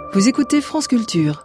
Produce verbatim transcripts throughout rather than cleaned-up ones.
Vous écoutez France Culture.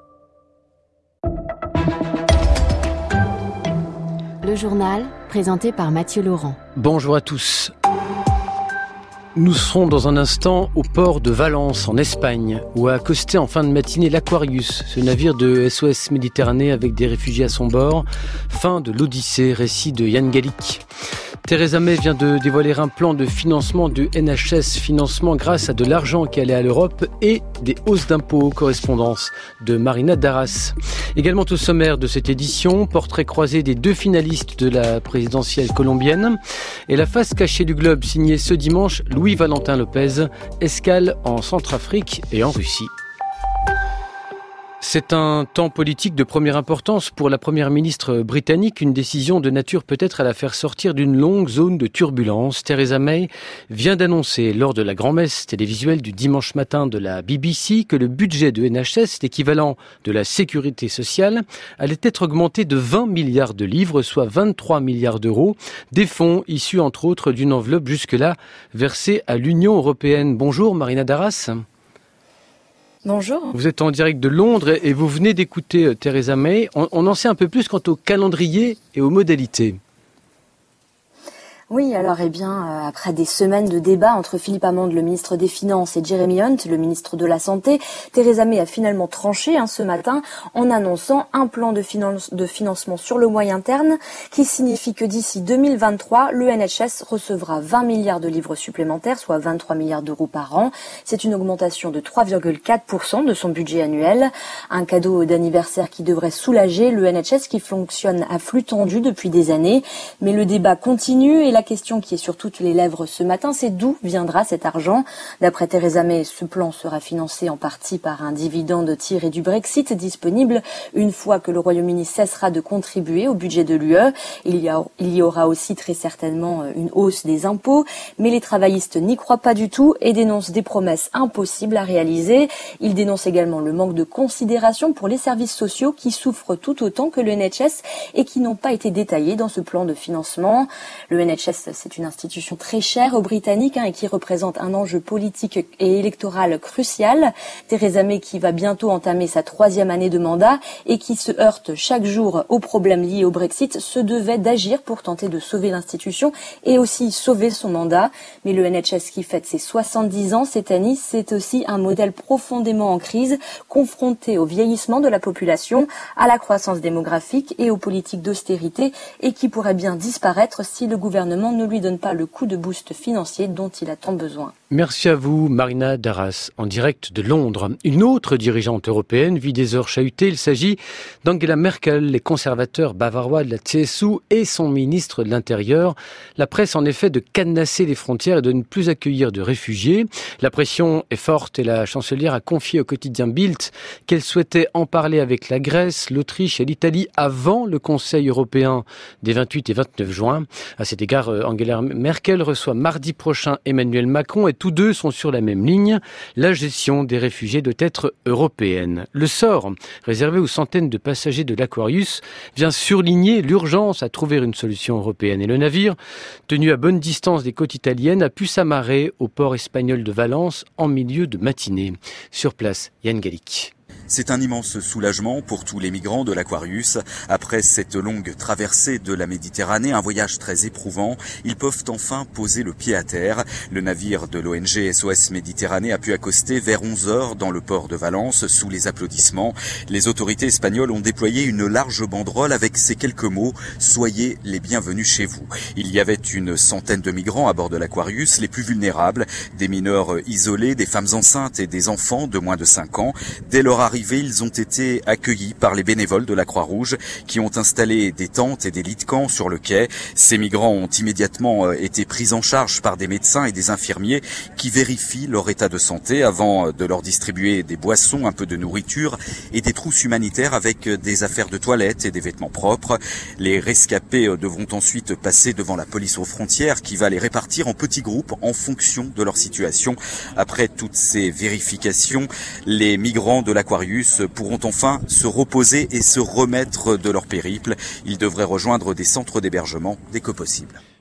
Le journal, présenté par Mathieu Laurent. Bonjour à tous. Nous serons dans un instant au port de Valence, en Espagne, où a accosté en fin de matinée l'Aquarius, ce navire de S O S Méditerranée avec des réfugiés à son bord. Fin de l'Odyssée, récit de Yann Gallic. Theresa May vient de dévoiler un plan de financement du N H S, financement grâce à de l'argent qui allait à l'Europe et des hausses d'impôts. Correspondance de Marina Darras. Également au sommaire de cette édition, portrait croisé des deux finalistes de la présidentielle colombienne et la face cachée du globe signée ce dimanche Louis-Valentin Lopez, escale en Centrafrique et en Russie. C'est un temps politique de première importance pour la première ministre britannique, une décision de nature peut-être à la faire sortir d'une longue zone de turbulence. Theresa May vient d'annoncer lors de la grand-messe télévisuelle du dimanche matin de la B B C que le budget de N H S, l'équivalent de la sécurité sociale, allait être augmenté de vingt milliards de livres, soit vingt-trois milliards d'euros, des fonds issus entre autres d'une enveloppe jusque-là versée à l'Union européenne. Bonjour Marina Darras. Bonjour. Vous êtes en direct de Londres et vous venez d'écouter Theresa May. On, on en sait un peu plus quant au calendrier et aux modalités. Oui, alors eh bien, euh, après des semaines de débats entre Philippe Hammond, le ministre des Finances, et Jeremy Hunt, le ministre de la Santé, Theresa May a finalement tranché hein, ce matin en annonçant un plan de, finance, de financement sur le moyen terme qui signifie que d'ici deux mille vingt-trois, le N H S recevra vingt milliards de livres supplémentaires, soit vingt-trois milliards d'euros par an. C'est une augmentation de trois virgule quatre pour cent de son budget annuel. Un cadeau d'anniversaire qui devrait soulager le N H S qui fonctionne à flux tendu depuis des années. Mais le débat continue et la La question qui est sur toutes les lèvres ce matin, c'est d'où viendra cet argent. D'après Theresa May, ce plan sera financé en partie par un dividende tiré du Brexit disponible une fois que le Royaume-Uni cessera de contribuer au budget de l'U E. Il y a, il y aura aussi très certainement une hausse des impôts, mais les travaillistes n'y croient pas du tout et dénoncent des promesses impossibles à réaliser. Ils dénoncent également le manque de considération pour les services sociaux qui souffrent tout autant que le N H S et qui n'ont pas été détaillés dans ce plan de financement. Le N H S, c'est une institution très chère aux Britanniques hein, et qui représente un enjeu politique et électoral crucial. Theresa May qui va bientôt entamer sa troisième année de mandat et qui se heurte chaque jour aux problèmes liés au Brexit se devait d'agir pour tenter de sauver l'institution et aussi sauver son mandat. Mais le N H S qui fête ses soixante-dix ans cette année, c'est aussi un modèle profondément en crise, confronté au vieillissement de la population, à la croissance démographique et aux politiques d'austérité et qui pourrait bien disparaître si le gouvernement ne lui donne pas le coup de boost financier dont il a tant besoin. Merci à vous, Marina Darras, en direct de Londres. Une autre dirigeante européenne vit des heures chahutées. Il s'agit d'Angela Merkel, les conservateurs bavarois de la C S U et son ministre de l'Intérieur. La presse en effet de cadenasser les frontières et de ne plus accueillir de réfugiés. La pression est forte et la chancelière a confié au quotidien Bild qu'elle souhaitait en parler avec la Grèce, l'Autriche et l'Italie avant le Conseil européen des vingt-huit et vingt-neuf juin. À cet égard, Angela Merkel reçoit mardi prochain Emmanuel Macron et tous deux sont sur la même ligne. La gestion des réfugiés doit être européenne. Le sort réservé aux centaines de passagers de l'Aquarius vient surligner l'urgence à trouver une solution européenne. Et le navire, tenu à bonne distance des côtes italiennes, a pu s'amarrer au port espagnol de Valence en milieu de matinée. Sur place, Yann Gallic. C'est un immense soulagement pour tous les migrants de l'Aquarius. Après cette longue traversée de la Méditerranée, un voyage très éprouvant, ils peuvent enfin poser le pied à terre. Le navire de l'O N G S O S Méditerranée a pu accoster vers onze heures dans le port de Valence sous les applaudissements. Les autorités espagnoles ont déployé une large banderole avec ces quelques mots « Soyez les bienvenus chez vous ». Il y avait une centaine de migrants à bord de l'Aquarius, les plus vulnérables, des mineurs isolés, des femmes enceintes et des enfants de moins de cinq ans. Dès leur arrivée, ils ont été accueillis par les bénévoles de la Croix-Rouge qui ont installé des tentes et des lits de camp sur le quai. Ces migrants ont immédiatement été pris en charge par des médecins et des infirmiers qui vérifient leur état de santé avant de leur distribuer des boissons, un peu de nourriture et des trousses humanitaires avec des affaires de toilette et des vêtements propres. Les rescapés devront ensuite passer devant la police aux frontières qui va les répartir en petits groupes en fonction de leur situation. Après toutes ces vérifications, les migrants de l'Aquarius pourront enfin se reposer et se remettre de leur périple. Ils devraient rejoindre des centres d'hébergement dès que possible.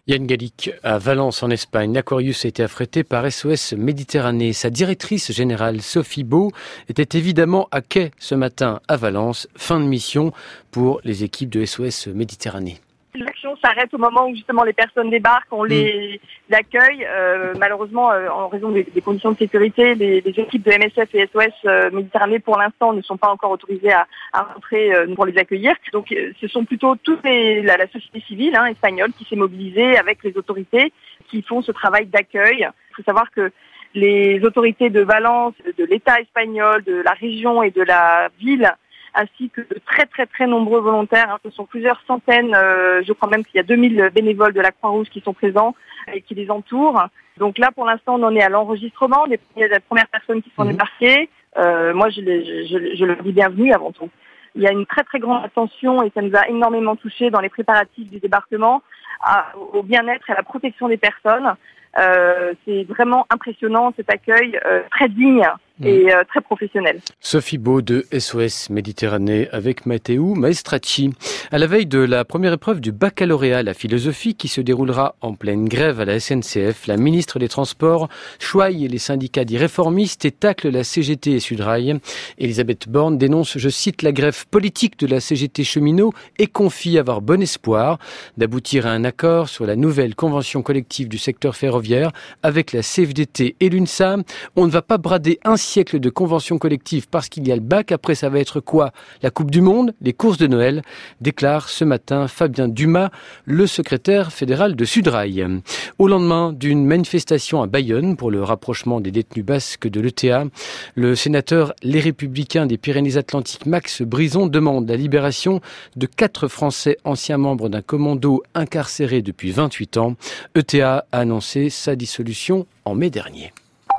Yann Gallic, à Valence en Espagne, l'Aquarius a été affrété par S O S Méditerranée. Sa directrice générale, Sophie Beau, était évidemment à quai ce matin à Valence. Fin de mission pour les équipes de S O S Méditerranée. L'action s'arrête au moment où justement les personnes débarquent, on les accueille. Euh, malheureusement, euh, en raison des, des conditions de sécurité, les, les équipes de M S F et S O S euh, Méditerranée pour l'instant ne sont pas encore autorisées à, à rentrer euh, pour les accueillir. Donc euh, ce sont plutôt toute les, la, la société civile hein, espagnole qui s'est mobilisée avec les autorités qui font ce travail d'accueil. Il faut savoir que les autorités de Valence, de l'État espagnol, de la région et de la ville, ainsi que de très très très nombreux volontaires. Hein. Ce sont plusieurs centaines, euh, je crois même qu'il y a deux mille bénévoles de la Croix-Rouge qui sont présents et qui les entourent. Donc là, pour l'instant, on en est à l'enregistrement des premières personnes qui sont mmh. débarquées. Euh, moi, je, les, je, je leur dis bienvenue avant tout. Il y a une très très grande attention et ça nous a énormément touchés dans les préparatifs du débarquement à, au bien-être et à la protection des personnes. Euh, c'est vraiment impressionnant cet accueil euh, très digne et euh, très professionnel. Sophie Beau de S O S Méditerranée avec Matteo Maestracci. À la veille de la première épreuve du baccalauréat, la philosophie qui se déroulera en pleine grève à la S N C F, la ministre des Transports choye les syndicats dits réformistes et tacle la C G T et Sudrail. Elisabeth Borne dénonce, je cite, la grève politique de la C G T cheminot et confie avoir bon espoir d'aboutir à un accord sur la nouvelle convention collective du secteur ferroviaire avec la C F D T et l'UNSA. On ne va pas brader un siècle de convention collective parce qu'il y a le bac. Après, ça va être quoi? La Coupe du Monde, les courses de Noël, déclare ce matin Fabien Dumas, le secrétaire fédéral de Sudrail. Au lendemain d'une manifestation à Bayonne pour le rapprochement des détenus basques de l'E T A, le sénateur Les Républicains des Pyrénées-Atlantiques Max Brison demande la libération de quatre Français anciens membres d'un commando incarcéré depuis vingt-huit ans. E T A a annoncé sa dissolution en mai dernier.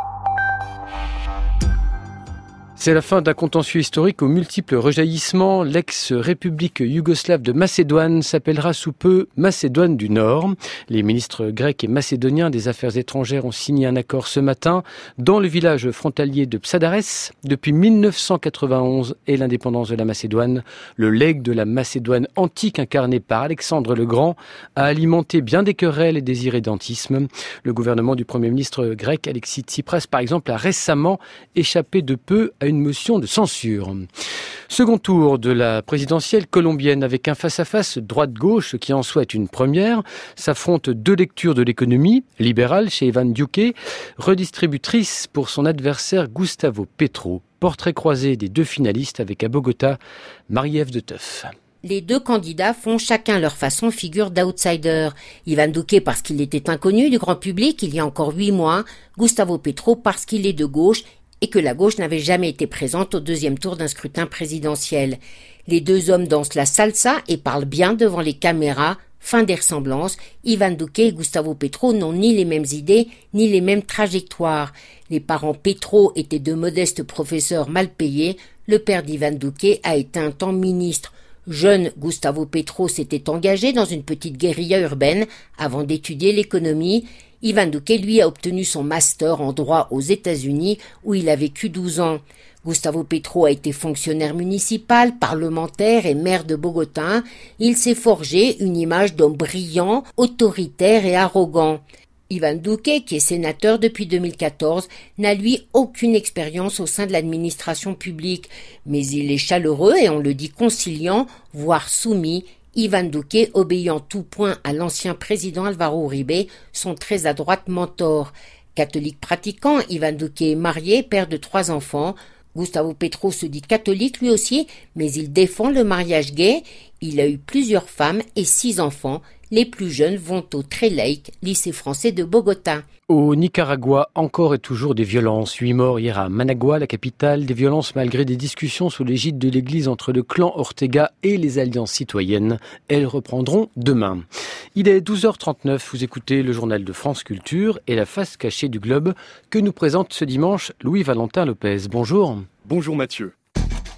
C'est la fin d'un contentieux historique aux multiples rejaillissements. L'ex-république yougoslave de Macédoine s'appellera sous peu Macédoine du Nord. Les ministres grecs et macédoniens des Affaires étrangères ont signé un accord ce matin dans le village frontalier de Psadares. Depuis mille neuf cent quatre-vingt-onze et l'indépendance de la Macédoine, le legs de la Macédoine antique incarné par Alexandre le Grand a alimenté bien des querelles et des irrédentismes. Le gouvernement du Premier ministre grec Alexis Tsipras, par exemple, a récemment échappé de peu à une une motion de censure. Second tour de la présidentielle colombienne avec un face-à-face droite-gauche qui en soit une première. S'affrontent deux lectures de l'économie, libérale chez Iván Duque, redistributrice pour son adversaire Gustavo Petro. Portrait croisé des deux finalistes avec à Bogota, Marie-Ève de Teuf. Les deux candidats font chacun leur façon figure d'outsider. Iván Duque parce qu'il était inconnu du grand public il y a encore huit mois, Gustavo Petro parce qu'il est de gauche et que la gauche n'avait jamais été présente au deuxième tour d'un scrutin présidentiel. Les deux hommes dansent la salsa et parlent bien devant les caméras. Fin des ressemblances, Iván Duque et Gustavo Petro n'ont ni les mêmes idées, ni les mêmes trajectoires. Les parents Petro étaient de modestes professeurs mal payés. Le père d'Iván Duque a été un temps ministre. Jeune, Gustavo Petro s'était engagé dans une petite guérilla urbaine avant d'étudier l'économie. Iván Duque, lui, a obtenu son master en droit aux États-Unis où il a vécu douze ans. Gustavo Petro a été fonctionnaire municipal, parlementaire et maire de Bogota. Il s'est forgé une image d'homme brillant, autoritaire et arrogant. Iván Duque, qui est sénateur depuis deux mille quatorze, n'a lui aucune expérience au sein de l'administration publique. Mais il est chaleureux et on le dit conciliant, voire soumis. Iván Duque, obéissant tout point à l'ancien président Álvaro Uribe, son très à droite mentor. Catholique pratiquant, Iván Duque est marié, père de trois enfants. Gustavo Petro se dit catholique lui aussi, mais il défend le mariage gay. Il a eu plusieurs femmes et six enfants. Les plus jeunes vont au très laïque lycée français de Bogota. Au Nicaragua, encore et toujours des violences. Huit morts hier à Managua, la capitale. Des violences malgré des discussions sous l'égide de l'église entre le clan Ortega et les alliances citoyennes. Elles reprendront demain. Il est douze heures trente-neuf. Vous écoutez le journal de France Culture et la face cachée du globe que nous présente ce dimanche Louis-Valentin Lopez. Bonjour. Bonjour Mathieu.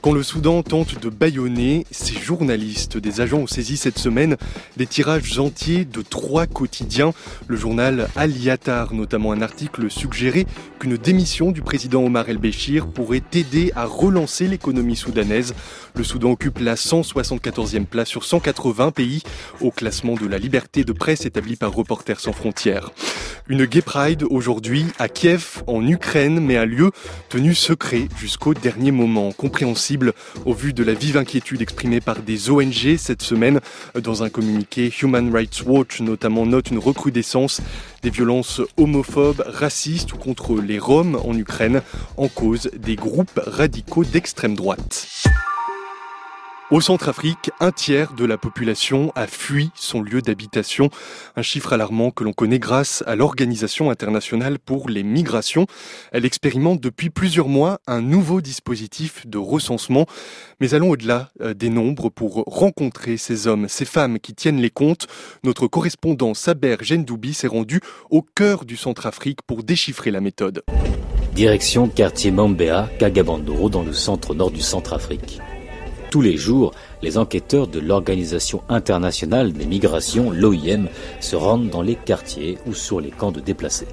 Quand le Soudan tente de bâillonner ses journalistes, des agents ont saisi cette semaine des tirages entiers de trois quotidiens. Le journal Al-Yatar, notamment un article suggérait qu'une démission du président Omar el-Béchir pourrait aider à relancer l'économie soudanaise. Le Soudan occupe la cent soixante-quatorzième place sur cent quatre-vingts pays au classement de la liberté de presse établi par Reporters sans frontières. Une Gay Pride aujourd'hui à Kiev, en Ukraine, mais un lieu tenu secret jusqu'au dernier moment. Compréhensible au vu de la vive inquiétude exprimée par des O N G cette semaine. Dans un communiqué, Human Rights Watch notamment note une recrudescence des violences homophobes, racistes ou contre les Roms en Ukraine, en cause des groupes radicaux d'extrême droite. Au Centrafrique, un tiers de la population a fui son lieu d'habitation. Un chiffre alarmant que l'on connaît grâce à l'Organisation internationale pour les migrations. Elle expérimente depuis plusieurs mois un nouveau dispositif de recensement. Mais allons au-delà des nombres pour rencontrer ces hommes, ces femmes qui tiennent les comptes. Notre correspondant Saber Gendoubi s'est rendu au cœur du Centrafrique pour déchiffrer la méthode. Direction quartier Mambéa, Kagabandoro, dans le centre-nord du Centrafrique. Tous les jours, les enquêteurs de l'Organisation internationale des migrations, l'O I M, se rendent dans les quartiers ou sur les camps de déplacés.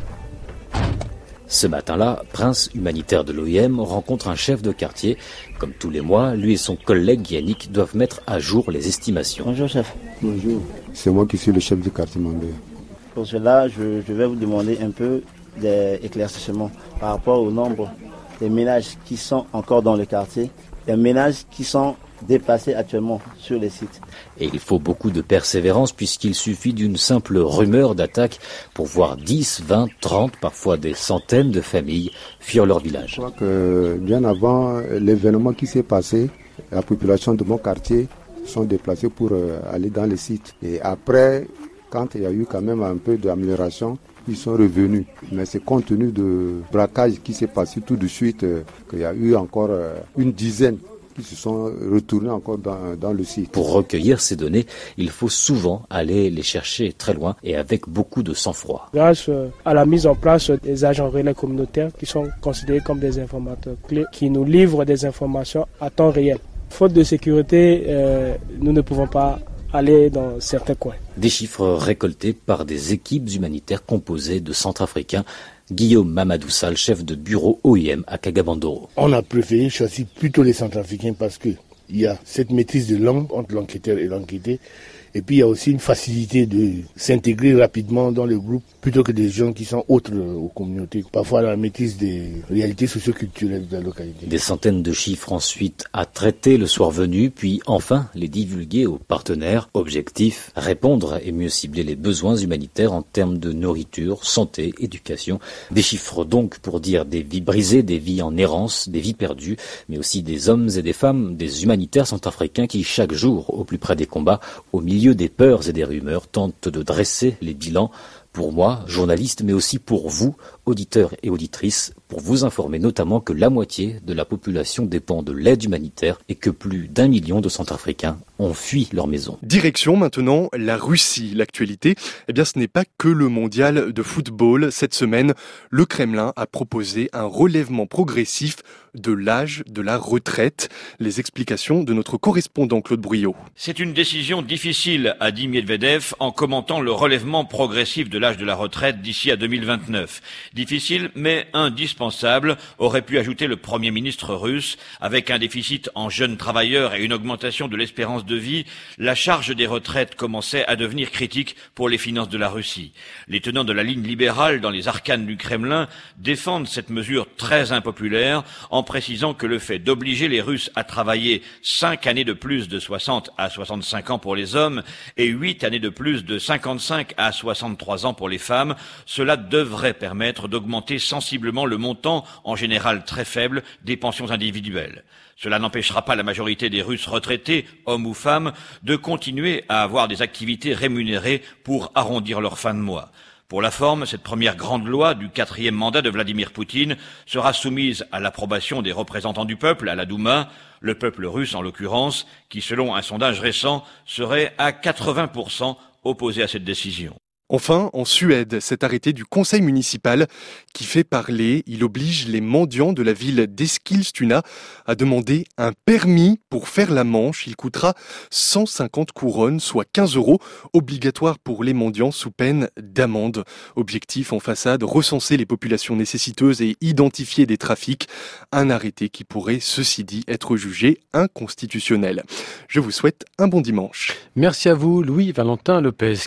Ce matin-là, prince humanitaire de l'O I M rencontre un chef de quartier. Comme tous les mois, lui et son collègue Yannick doivent mettre à jour les estimations. Bonjour chef. Bonjour, c'est moi qui suis le chef du quartier Mambéa. Pour cela, je, je vais vous demander un peu d'éclaircissement par rapport au nombre des ménages qui sont encore dans le quartier. Des ménages qui sont déplacés actuellement sur les sites. Et il faut beaucoup de persévérance puisqu'il suffit d'une simple rumeur d'attaque pour voir dix, vingt, trente, parfois des centaines de familles fuir leur village. Je crois que bien avant l'événement qui s'est passé, la population de mon quartier sont déplacés pour aller dans les sites. Et après, quand il y a eu quand même un peu d'amélioration, ils sont revenus. Mais c'est compte tenu de braquage qui s'est passé tout de suite euh, qu'il y a eu encore euh, une dizaine qui se sont retournés encore dans, dans le site. Pour recueillir ces données, il faut souvent aller les chercher très loin et avec beaucoup de sang-froid. Grâce à la mise en place des agents relais communautaires qui sont considérés comme des informateurs clés, qui nous livrent des informations à temps réel. Faute de sécurité, euh, nous ne pouvons pas aller dans certains coins. Des chiffres récoltés par des équipes humanitaires composées de Centrafricains. Guillaume Mamadoussal, chef de bureau O I M à Kagabandoro. On a préféré choisir plutôt les Centrafricains parce qu'il y a cette maîtrise de langue entre l'enquêteur et l'enquêté. Et puis il y a aussi une facilité de s'intégrer rapidement dans le groupe plutôt que des gens qui sont autres aux communautés. Parfois la maîtrise des réalités socio-culturelles de la localité. Des centaines de chiffres ensuite à traiter le soir venu, puis enfin les divulguer aux partenaires. Objectif, répondre et mieux cibler les besoins humanitaires en termes de nourriture, santé, éducation. Des chiffres donc pour dire des vies brisées, des vies en errance, des vies perdues, mais aussi des hommes et des femmes, des humanitaires centrafricains qui chaque jour, au plus près des combats, au milieu des peurs et des rumeurs, tentent de dresser les bilans. Pour moi, journaliste, mais aussi pour vous, auditeurs et auditrices, pour vous informer notamment que la moitié de la population dépend de l'aide humanitaire et que plus d'un million de Centrafricains ont fui leur maison. Direction maintenant la Russie. L'actualité, eh bien, ce n'est pas que le mondial de football. Cette semaine, le Kremlin a proposé un relèvement progressif de l'âge de la retraite. Les explications de notre correspondant Claude Bruyot. C'est une décision difficile, a dit Medvedev en commentant le relèvement progressif de l'âge de la retraite d'ici à deux mille vingt-neuf. Difficile, mais indispensable, aurait pu ajouter le Premier ministre russe. Avec un déficit en jeunes travailleurs et une augmentation de l'espérance de vie, la charge des retraites commençait à devenir critique pour les finances de la Russie. Les tenants de la ligne libérale dans les arcanes du Kremlin défendent cette mesure très impopulaire en précisant que le fait d'obliger les Russes à travailler cinq années de plus de soixante à soixante-cinq ans pour les hommes et huit années de plus de cinquante-cinq à soixante-trois ans pour les femmes, cela devrait permettre d'augmenter sensiblement le montant, en général très faible, des pensions individuelles. Cela n'empêchera pas la majorité des Russes retraités, hommes ou femmes, de continuer à avoir des activités rémunérées pour arrondir leur fin de mois. Pour la forme, cette première grande loi du quatrième mandat de Vladimir Poutine sera soumise à l'approbation des représentants du peuple, à la Douma, le peuple russe en l'occurrence, qui selon un sondage récent serait à quatre-vingts pour cent opposé à cette décision. Enfin, en Suède, cet arrêté du conseil municipal qui fait parler, il oblige les mendiants de la ville d'Eskilstuna à demander un permis pour faire la manche. Il coûtera cent cinquante couronnes, soit quinze euros, obligatoire pour les mendiants sous peine d'amende. Objectif en façade, recenser les populations nécessiteuses et identifier des trafics. Un arrêté qui pourrait, ceci dit, être jugé inconstitutionnel. Je vous souhaite un bon dimanche. Merci à vous, Louis-Valentin Lopez.